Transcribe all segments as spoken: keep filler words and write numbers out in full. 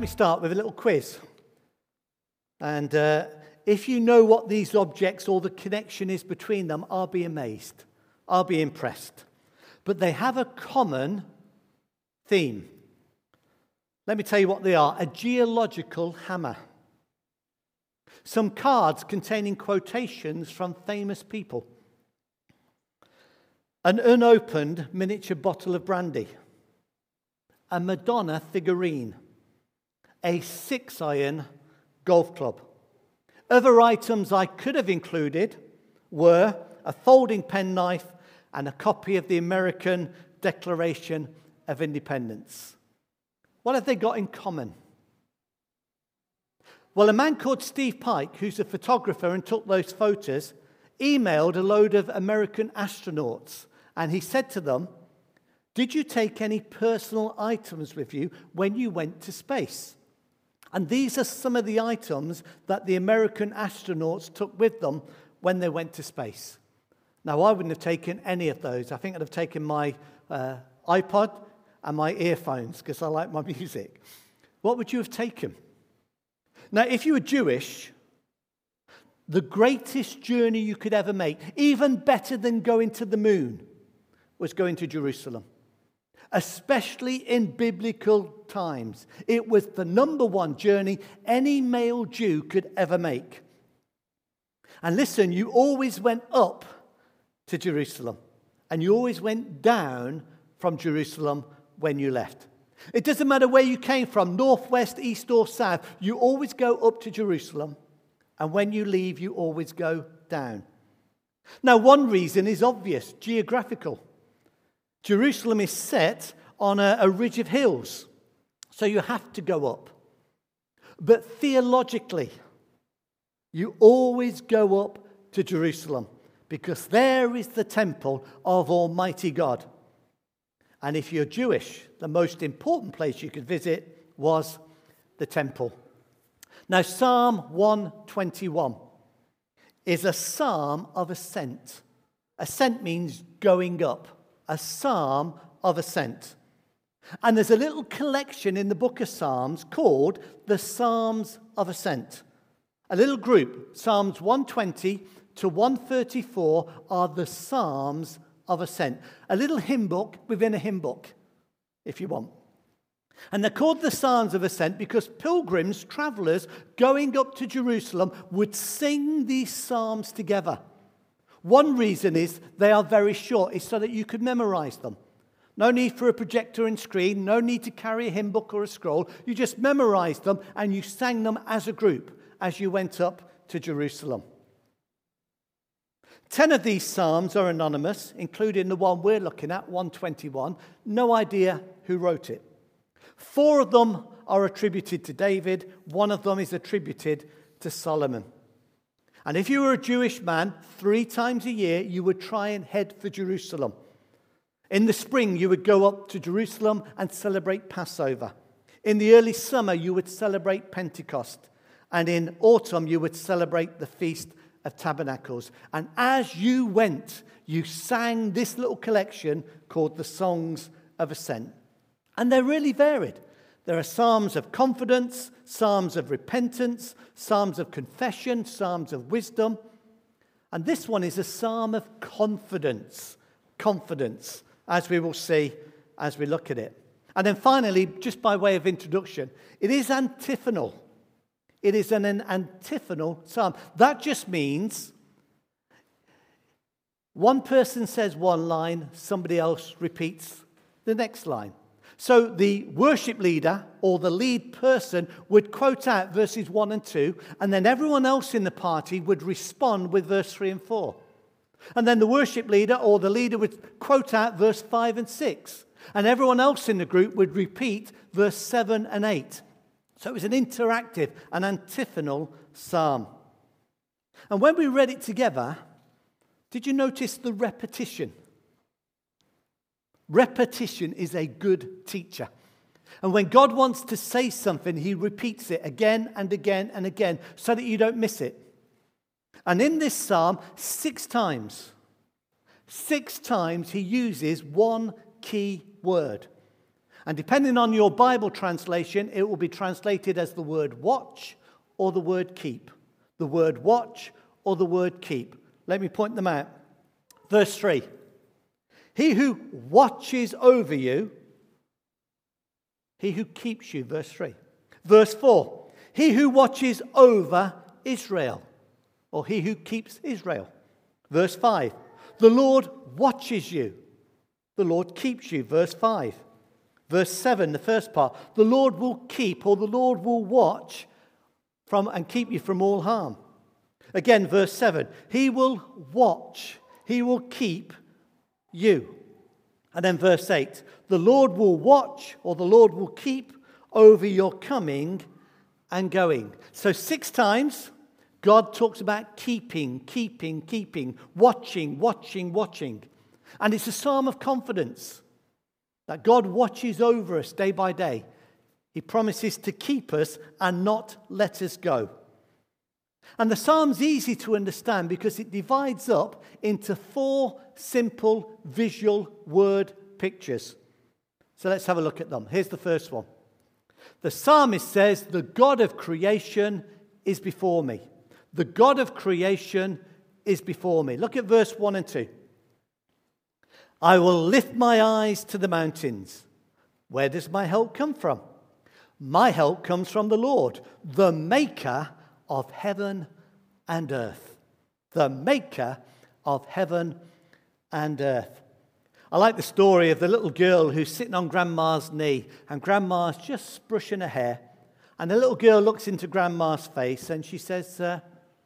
we start with a little quiz. And uh, if you know what these objects or the connection is between them, I'll be amazed. I'll be impressed. But they have a common theme. Let me tell you what they are. A geological hammer. Some cards containing quotations from famous people. An unopened miniature bottle of brandy. A Madonna figurine. A six-iron golf club. Other items I could have included were a folding penknife and a copy of the American Declaration of Independence. What have they got in common? Well, a man called Steve Pike, who's a photographer and took those photos, emailed a load of American astronauts, and he said to them, "Did you take any personal items with you when you went to space?" And these are some of the items that the American astronauts took with them when they went to space. Now, I wouldn't have taken any of those. I think I'd have taken my uh, iPod and my earphones because I like my music. What would you have taken? Now, if you were Jewish, the greatest journey you could ever make, even better than going to the moon, was going to Jerusalem. Especially in biblical times. It was the number one journey any male Jew could ever make. And listen, you always went up to Jerusalem. And you always went down from Jerusalem when you left. It doesn't matter where you came from, north, west, east or south. You always go up to Jerusalem. And when you leave, you always go down. Now, one reason is obvious, geographical. Jerusalem is set on a, a ridge of hills, so you have to go up. But theologically, you always go up to Jerusalem because there is the temple of Almighty God. And if you're Jewish, the most important place you could visit was the temple. Now, Psalm one twenty-one is a psalm of ascent. Ascent means going up. A psalm of ascent. And there's a little collection in the book of Psalms called the Psalms of Ascent. A little group, Psalms one twenty to one thirty-four, are the Psalms of Ascent. A little hymn book within a hymn book, if you want. And they're called the Psalms of Ascent because pilgrims, travelers going up to Jerusalem would sing these psalms together. One reason is they are very short. It's so that you could memorize them. No need for a projector and screen. No need to carry a hymn book or a scroll. You just memorized them and you sang them as a group as you went up to Jerusalem. Ten of these psalms are anonymous, including the one we're looking at, one twenty-one. No idea who wrote it. Four of them are attributed to David. One of them is attributed to Solomon. And if you were a Jewish man, three times a year, you would try and head for Jerusalem. In the spring, you would go up to Jerusalem and celebrate Passover. In the early summer, you would celebrate Pentecost. And in autumn, you would celebrate the Feast of Tabernacles. And as you went, you sang this little collection called the Songs of Ascent. And they're really varied. There are psalms of confidence, psalms of repentance, psalms of confession, psalms of wisdom. And this one is a psalm of confidence. Confidence, as we will see as we look at it. And then finally, just by way of introduction, it is antiphonal. It is an, an antiphonal psalm. That just means one person says one line, somebody else repeats the next line. So the worship leader or the lead person would quote out verses one and two, and then everyone else in the party would respond with verse three and four. And then the worship leader or the leader would quote out verse five and six, and everyone else in the group would repeat verse seven and eight. So it was an interactive, an antiphonal psalm. And when we read it together, did you notice the repetition? Repetition is a good teacher. And when God wants to say something, he repeats it again and again and again so that you don't miss it. And in this psalm, six times, six times he uses one key word. And depending on your Bible translation, it will be translated as the word watch or the word keep. The word watch or the word keep. Let me point them out. Verse three. He who watches over you, he who keeps you, verse three. Verse four. He who watches over Israel, or he who keeps Israel. Verse five. The Lord watches you. The Lord keeps you. Verse five. Verse seven, the first part. The Lord will keep, or the Lord will watch from and keep you from all harm. Again, verse seven. He will watch. He will keep you. And then verse eight. The Lord will watch, or the Lord will keep over your coming and going. So six times God talks about keeping, keeping, keeping, watching, watching, watching. And it's a psalm of confidence that God watches over us day by day. He promises to keep us and not let us go. And the psalm's easy to understand because it divides up into four simple visual word pictures. So let's have a look at them. Here's the first one. The psalmist says, the God of creation is before me. The God of creation is before me. Look at verse one and two. I will lift my eyes to the mountains. Where does my help come from? My help comes from the Lord, the maker of heaven and earth. The maker of heaven and earth. I like the story of the little girl who's sitting on Grandma's knee, and Grandma's just brushing her hair. And the little girl looks into Grandma's face and she says, uh,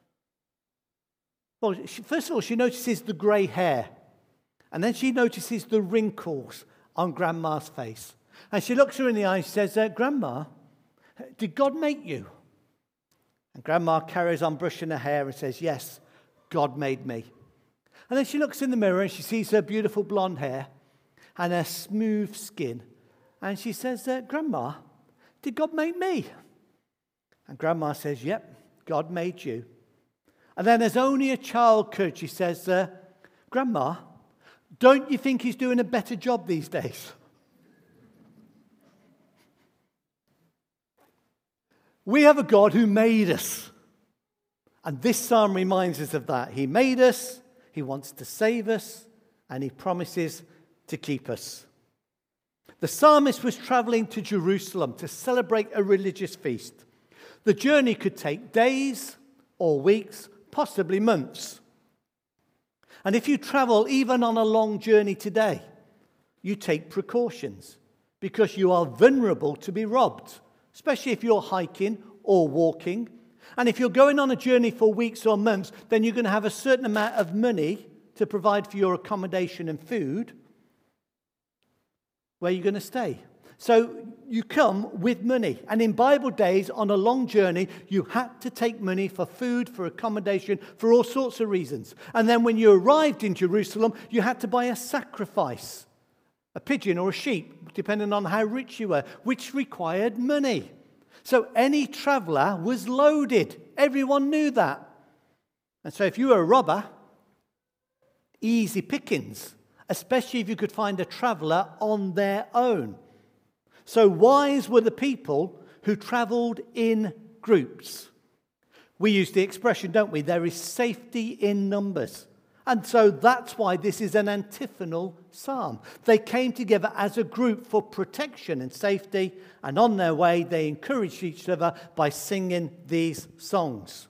well, she, first of all, she notices the grey hair. And then she notices the wrinkles on Grandma's face. And she looks her in the eye and she says, uh, Grandma, did God make you? And Grandma carries on brushing her hair and says, yes, God made me. And then she looks in the mirror and she sees her beautiful blonde hair and her smooth skin. And she says, uh, Grandma, did God make me? And Grandma says, yep, God made you. And then as only a child could, she says, uh, Grandma, don't you think he's doing a better job these days? We have a God who made us. And this psalm reminds us of that. He made us, he wants to save us, and he promises to keep us. The psalmist was traveling to Jerusalem to celebrate a religious feast. The journey could take days or weeks, possibly months. And if you travel even on a long journey today, you take precautions because you are vulnerable to be robbed, especially if you're hiking or walking. And if you're going on a journey for weeks or months, then you're going to have a certain amount of money to provide for your accommodation and food. Where are you going to stay? So you come with money. And in Bible days, on a long journey, you had to take money for food, for accommodation, for all sorts of reasons. And then when you arrived in Jerusalem, you had to buy a sacrifice, a pigeon or a sheep, depending on how rich you were, which required money. So any traveller was loaded. Everyone knew that. And so if you were a robber, easy pickings, especially if you could find a traveller on their own. So wise were the people who travelled in groups. We use the expression, don't we? There is safety in numbers. And so that's why this is an antiphonal psalm. They came together as a group for protection and safety, and on their way they encouraged each other by singing these songs.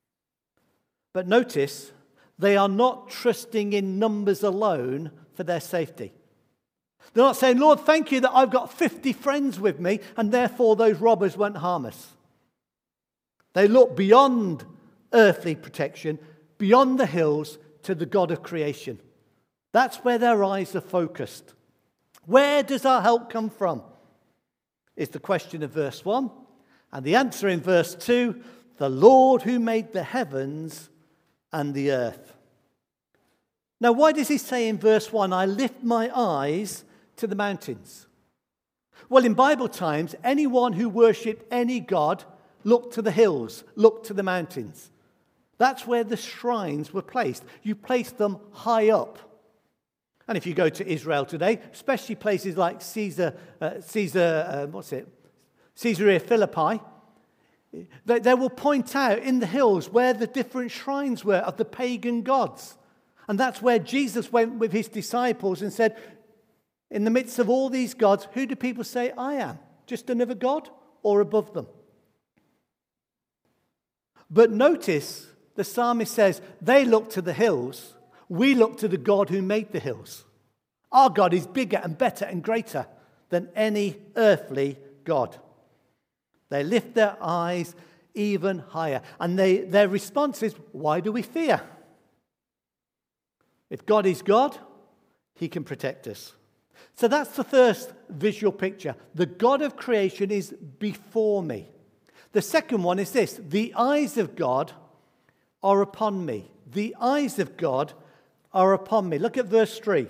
But notice, they are not trusting in numbers alone for their safety. They're not saying, Lord, thank you that I've got fifty friends with me, and therefore those robbers won't harm us. They look beyond earthly protection, beyond the hills, to the God of creation. That's where their eyes are focused. Where does our help come from? Is the question of verse one. And the answer in verse two, the Lord who made the heavens and the earth. Now, why does he say in verse one, I lift my eyes to the mountains? Well, in Bible times, anyone who worshipped any god looked to the hills, looked to the mountains. That's where the shrines were placed. You placed them high up. And if you go to Israel today, especially places like Caesar, uh, Caesar, uh, what's it, Caesarea Philippi, they, they will point out in the hills where the different shrines were of the pagan gods. And that's where Jesus went with his disciples and said, in the midst of all these gods, who do people say I am? Just another god or above them? But notice the psalmist says, they look to the hills. We look to the God who made the hills. Our God is bigger and better and greater than any earthly God. They lift their eyes even higher. And they, their response is, why do we fear? If God is God, he can protect us. So that's the first visual picture. The God of creation is before me. The second one is this: the eyes of God are upon me. The eyes of God are upon me. Look at verse three.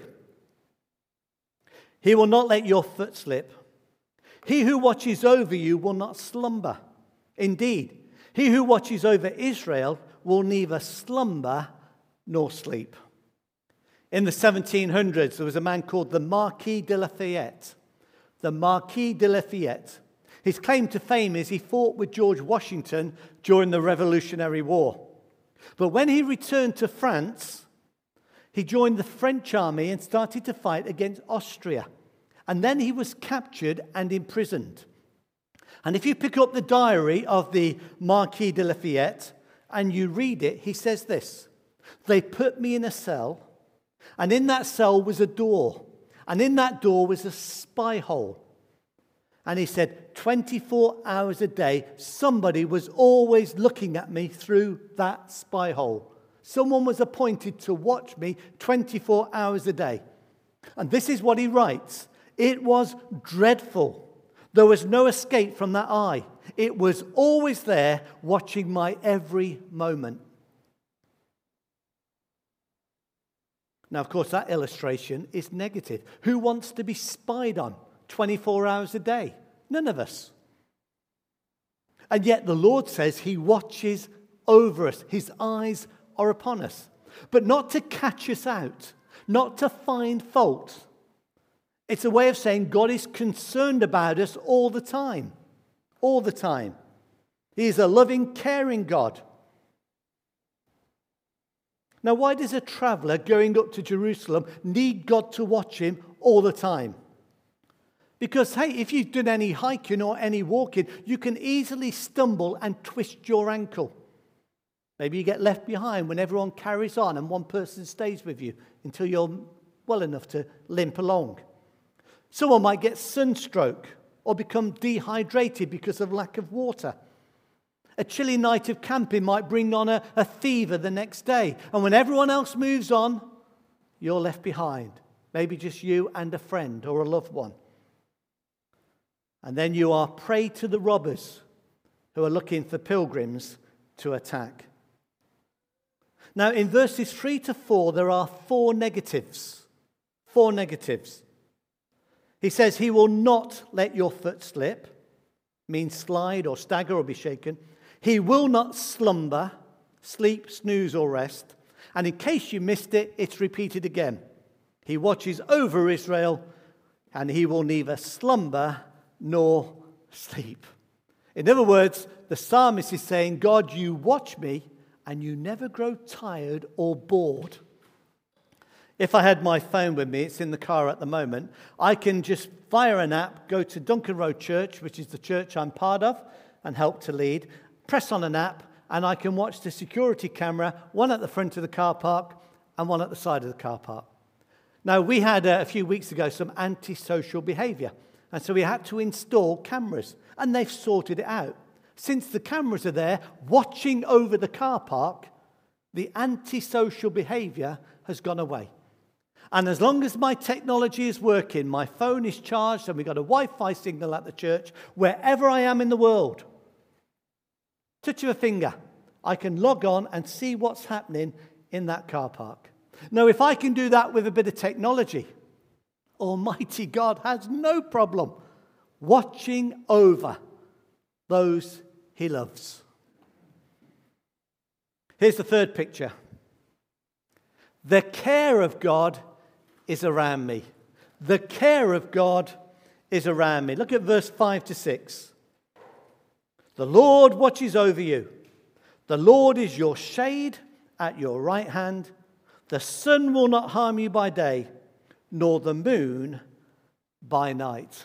He will not let your foot slip. He who watches over you will not slumber. Indeed, he who watches over Israel will neither slumber nor sleep. In the seventeen hundreds, there was a man called the Marquis de Lafayette. The Marquis de Lafayette. His claim to fame is he fought with George Washington during the Revolutionary War. But when he returned to France, he joined the French army and started to fight against Austria. And then he was captured and imprisoned. And if you pick up the diary of the Marquis de Lafayette and you read it, he says this: they put me in a cell, and in that cell was a door, and in that door was a spy hole. And he said, twenty-four hours a day, somebody was always looking at me through that spy hole. Someone was appointed to watch me twenty-four hours a day. And this is what he writes: it was dreadful. There was no escape from that eye. It was always there, watching my every moment. Now, of course, that illustration is negative. Who wants to be spied on twenty-four hours a day? None of us. And yet the Lord says he watches over us. His eyes are upon us. But not to catch us out, not to find fault. It's a way of saying God is concerned about us all the time. All the time. He is a loving, caring God. Now, why does a traveller going up to Jerusalem need God to watch him all the time? Because, hey, if you've done any hiking or any walking, you can easily stumble and twist your ankle. Maybe you get left behind when everyone carries on and one person stays with you until you're well enough to limp along. Someone might get sunstroke or become dehydrated because of lack of water. A chilly night of camping might bring on a, a fever the next day. And when everyone else moves on, you're left behind. Maybe just you and a friend or a loved one. And then you are prey to the robbers who are looking for pilgrims to attack. Now, in verses three to four, there are four negatives. Four negatives. He says, he will not let your foot slip, means slide or stagger or be shaken. He will not slumber, sleep, snooze or rest. And in case you missed it, it's repeated again. He watches over Israel, and he will neither slumber nor sleep. In other words, the psalmist is saying, God, you watch me, and you never grow tired or bored. If I had my phone with me, it's in the car at the moment, I can just fire an app, go to Duncan Road Church, which is the church I'm part of and help to lead, press on an app, and I can watch the security camera, one at the front of the car park and one at the side of the car park. Now, we had uh, a few weeks ago some antisocial behaviour, and so we had to install cameras, and they've sorted it out. Since the cameras are there, watching over the car park, the antisocial behaviour has gone away. And as long as my technology is working, my phone is charged, and we've got a Wi-Fi signal at the church, wherever I am in the world, touch of a finger, I can log on and see what's happening in that car park. Now, if I can do that with a bit of technology, Almighty God has no problem watching over those he loves. Here's the third picture. The care of God is around me. The care of God is around me. Look at verse five to six. The Lord watches over you. The Lord is your shade at your right hand. The sun will not harm you by day, nor the moon by night.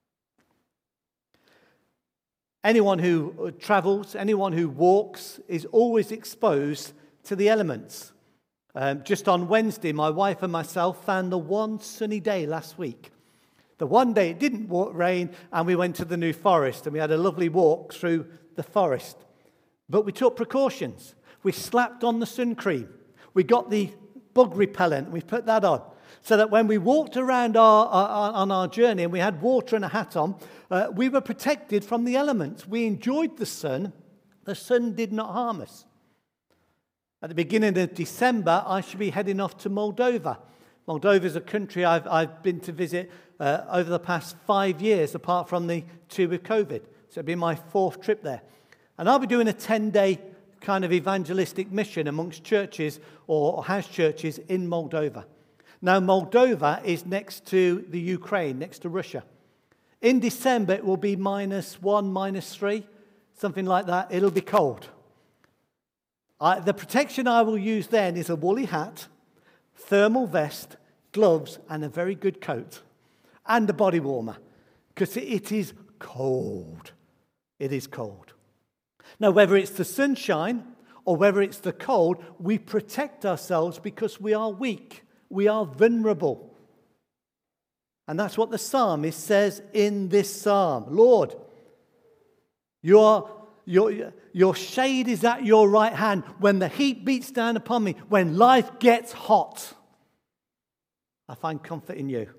Anyone who travels, anyone who walks is always exposed to the elements. Um, just on Wednesday, my wife and myself found the one sunny day last week. The one day it didn't rain, and we went to the New Forest, and we had a lovely walk through the forest. But we took precautions. We slapped on the sun cream. We got the bug repellent. We put that on, so that when we walked around our, our, on our journey and we had water and a hat on, uh, we were protected from the elements. We enjoyed the sun. The sun did not harm us. At the beginning of December, I should be heading off to Moldova. Moldova is a country I've, I've been to visit uh, over the past five years, apart from the two with COVID. So it'll be my fourth trip there. And I'll be doing a ten-day kind of evangelistic mission amongst churches or house churches in Moldova. Now, Moldova is next to the Ukraine, next to Russia. In December, it will be minus one, minus three, something like that. It'll be cold. I, the protection I will use then is a woolly hat, thermal vest, gloves, and a very good coat, and a body warmer, because it is cold. It is cold. Now, whether it's the sunshine or whether it's the cold, we protect ourselves because we are weak. We are vulnerable. And that's what the psalmist says in this psalm. Lord, your, your, your shade is at your right hand when the heat beats down upon me, when life gets hot. I find comfort in you.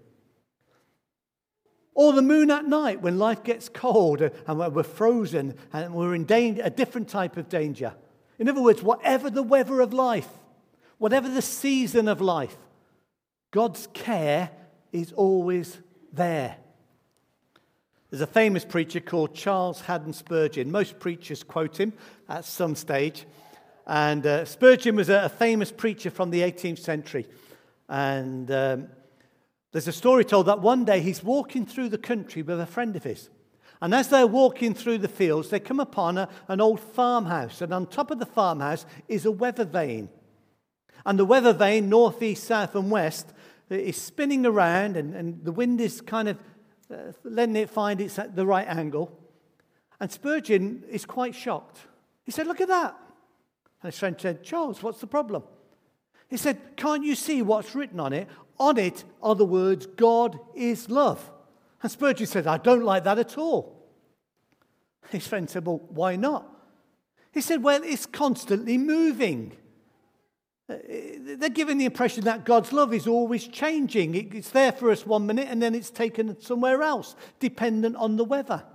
Or the moon at night when life gets cold and we're frozen and we're in danger, a different type of danger. In other words, whatever the weather of life, whatever the season of life, God's care is always there. There's a famous preacher called Charles Haddon Spurgeon. Most preachers quote him at some stage. And uh, Spurgeon was a, a famous preacher from the eighteenth century. And um, there's a story told that one day he's walking through the country with a friend of his. And as they're walking through the fields, they come upon a, an old farmhouse. And on top of the farmhouse is a weather vane. And the weather vane, north, east, south, and west, is spinning around. And, and the wind is kind of uh, letting it find it's at the right angle. And Spurgeon is quite shocked. He said, "Look at that." And his friend said, "Charles, what's the problem?" He said, "Can't you see what's written on it? On it are the words, 'God is love.'" And Spurgeon said, "I don't like that at all." His friend said, "Well, why not?" He said, "Well, it's constantly moving." They're giving the impression that God's love is always changing. It's there for us one minute and then it's taken somewhere else, dependent on the weather.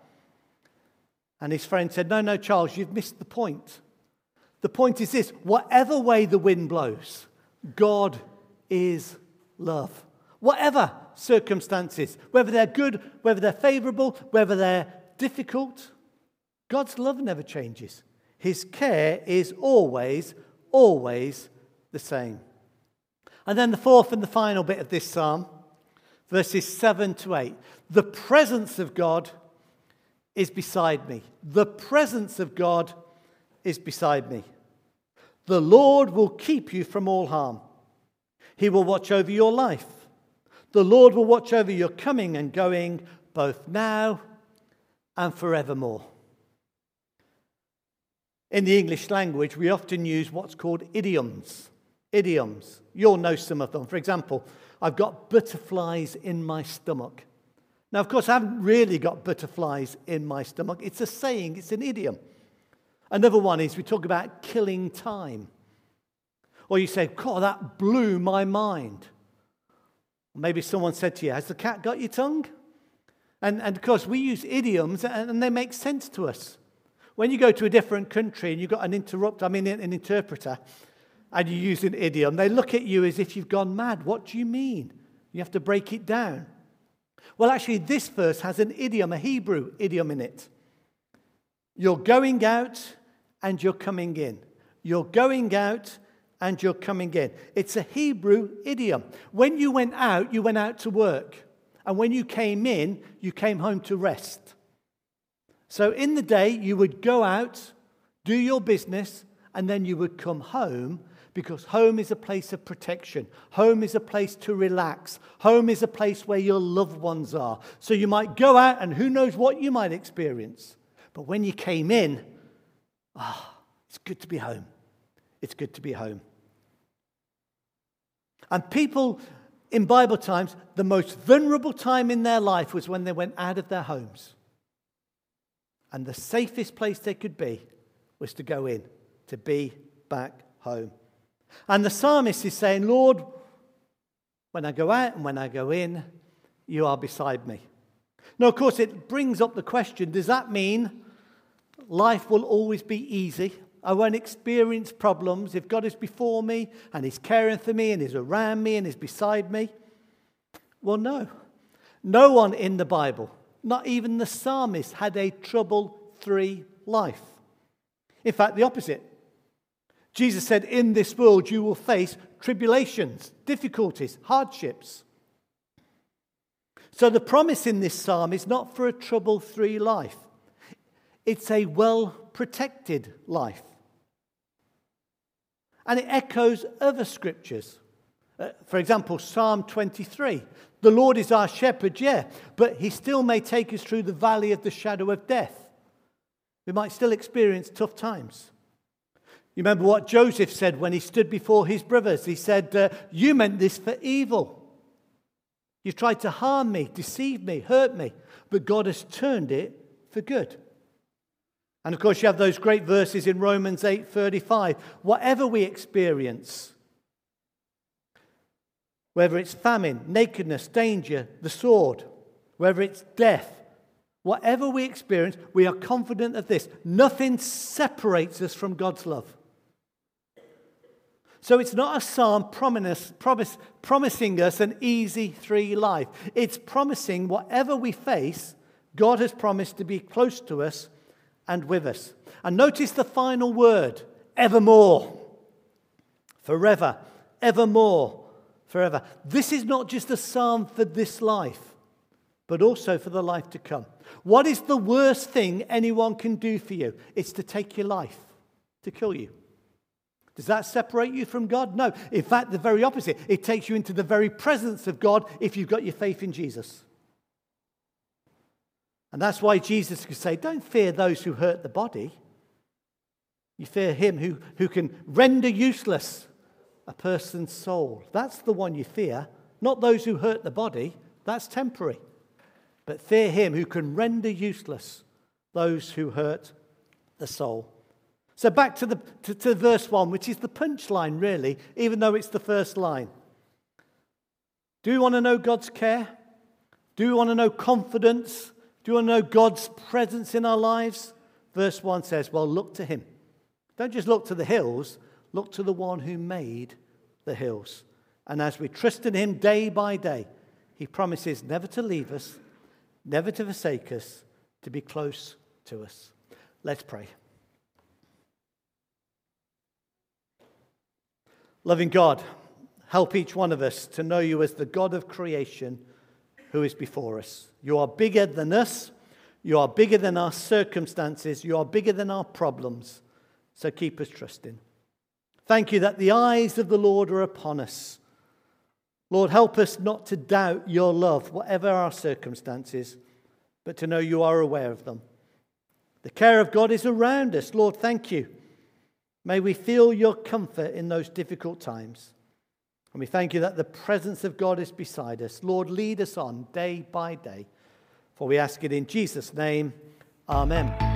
And his friend said, "No, no, Charles, you've missed the point. The point is this: whatever way the wind blows, God is love. Whatever circumstances, whether they're good, whether they're favorable, whether they're difficult, God's love never changes. His care is always, always the same." And then the fourth and the final bit of this psalm, verses seven to eight. The presence of God is beside me. The presence of God is beside me. The Lord will keep you from all harm. He will watch over your life. The Lord will watch over your coming and going, both now and forevermore. In the English language, we often use what's called idioms. Idioms. You'll know some of them. For example, I've got butterflies in my stomach. Now, of course, I haven't really got butterflies in my stomach. It's a saying. It's an idiom. Another one is we talk about killing time. Or you say, "God, that blew my mind." Maybe someone said to you, "Has the cat got your tongue?" And, and of course, we use idioms and, and they make sense to us. When you go to a different country and you've got an interrupt, I mean an interpreter, and you use an idiom, they look at you as if you've gone mad. What do you mean? You have to break it down. Well, actually, this verse has an idiom, a Hebrew idiom in it. You're going out and you're coming in. You're going out and you're coming in. It's a Hebrew idiom. When you went out, you went out to work. And when you came in, you came home to rest. So in the day, you would go out, do your business, and then you would come home, because home is a place of protection. Home is a place to relax. Home is a place where your loved ones are. So you might go out, and who knows what you might experience. But when you came in, ah, oh, it's good to be home. It's good to be home. And people in Bible times, the most vulnerable time in their life was when they went out of their homes. And the safest place they could be was to go in, to be back home. And the psalmist is saying, Lord, when I go out and when I go in, you are beside me. Now, of course, it brings up the question, does that mean life will always be easy? I won't experience problems if God is before me and He's caring for me and He's around me and He's beside me? Well, no. No one in the Bible, not even the psalmist, had a trouble-free life. In fact, the opposite. Jesus said, in this world you will face tribulations, difficulties, hardships. So the promise in this psalm is not for a trouble-free life. It's a well-protected life. And it echoes other scriptures. Uh, for example, Psalm twenty-three. The Lord is our shepherd, yeah, but He still may take us through the valley of the shadow of death. We might still experience tough times. You remember what Joseph said when he stood before his brothers? He said, uh, you meant this for evil. You tried to harm me, deceive me, hurt me, but God has turned it for good. And of course, you have those great verses in Romans eight thirty-five. Whatever we experience, whether it's famine, nakedness, danger, the sword, whether it's death, whatever we experience, we are confident of this. Nothing separates us from God's love. So it's not a psalm promise, promise, promising us an easy free life. It's promising whatever we face, God has promised to be close to us and with us. And notice the final word, evermore. Forever, evermore, forever. This is not just a psalm for this life, but also for the life to come. What is the worst thing anyone can do for you? It's to take your life, to kill you. Does that separate you from God? No. In fact, the very opposite. It takes you into the very presence of God if you've got your faith in Jesus. And that's why Jesus could say, don't fear those who hurt the body. You fear Him who, who can render useless a person's soul. That's the one you fear, not those who hurt the body. That's temporary. But fear Him who can render useless those who hurt the soul. So back to, the, to, to verse one, which is the punchline, really, even though it's the first line. Do we want to know God's care? Do we want to know confidence? Do you want to know God's presence in our lives? Verse one says, well, look to Him. Don't just look to the hills, look to the one who made the hills. And as we trust in Him day by day, He promises never to leave us, never to forsake us, to be close to us. Let's pray. Loving God, help each one of us to know You as the God of creation who is before us. You are bigger than us. You are bigger than our circumstances. You are bigger than our problems. So keep us trusting. Thank You that the eyes of the Lord are upon us. Lord, help us not to doubt Your love, whatever our circumstances, but to know You are aware of them. The care of God is around us. Lord, thank You. May we feel Your comfort in those difficult times. And we thank You that the presence of God is beside us. Lord, lead us on day by day. For we ask it in Jesus' name. Amen.